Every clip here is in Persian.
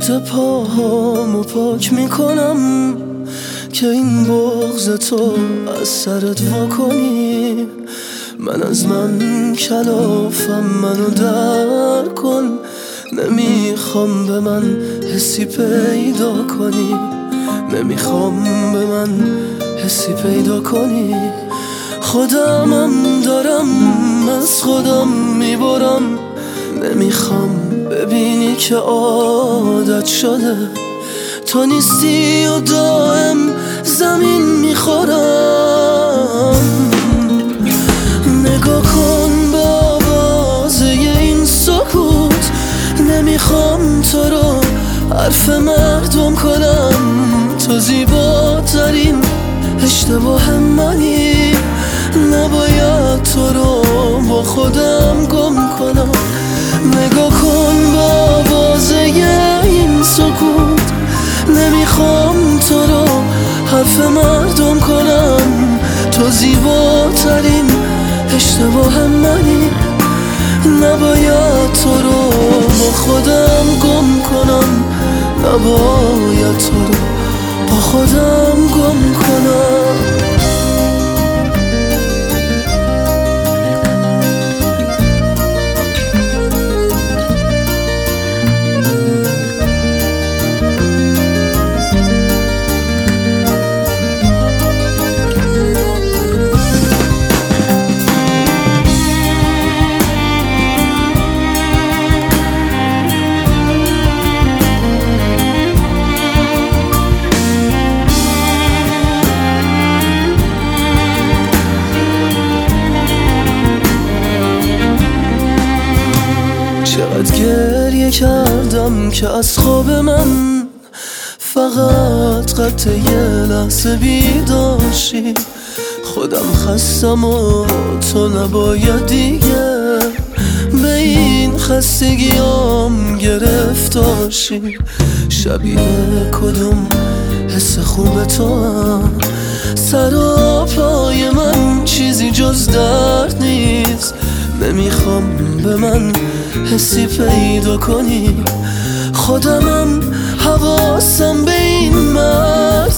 پشت پاهامو پاک میکنم که این بغض تو از سرت واکنی. من از من کلافم، منو در کن. نمیخوام به من حسی پیدا کنی، نمیخوام به من حسی پیدا کنی. خودمم دارم از خودم میبرم، نمیخوام ببینی که عادت شده تو نیستی و دائم زمین میخورم. نگاه کن به آوازه این سکوت، نمیخوام تو رو حرف مردم کنم. تو زیباترین اشتباه منی، نباید تو رو با خودم گم کنم. نگاه کن به آوازه این سکوت، نمیخوام تو رو حرف مردم کنم. تو زیباترین اشتباه منی، نباید تو رو با خودم گم کنم. نباید تو رو با خودم گم کنم. چقدر گریه کردم که از خواب من فقط قطع یه لحظه بیداشی. خودم خستم و تو نباید دیگه به این خستگیام گرفتاشی. شبیه کدوم حس خوب تو هم، سر و پای من چیزی جز درد نیست. نمیخوام به من حسی پیدا کنی، خودمم حواسم به این مرد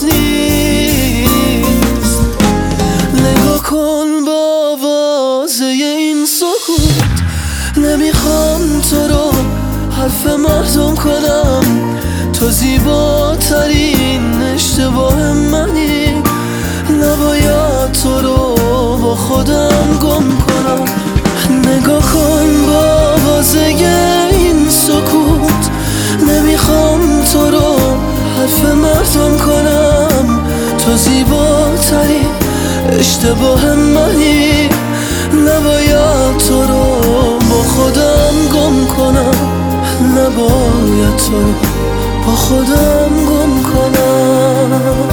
نیست. نگاه کن با آوازه این سکوت، نمیخوام تو رو حرف مردم کنم. تو زیباترین اشتباه منی، نباید تو رو با خودم گم کنم. نگاه کن با آوازه این سکوت، نمیخوام تو رو حرف مردم کنم. تو زیباترین اشتباه منی، نباید تو رو با خودم گم کنم. نباید تو رو با خودم گم کنم.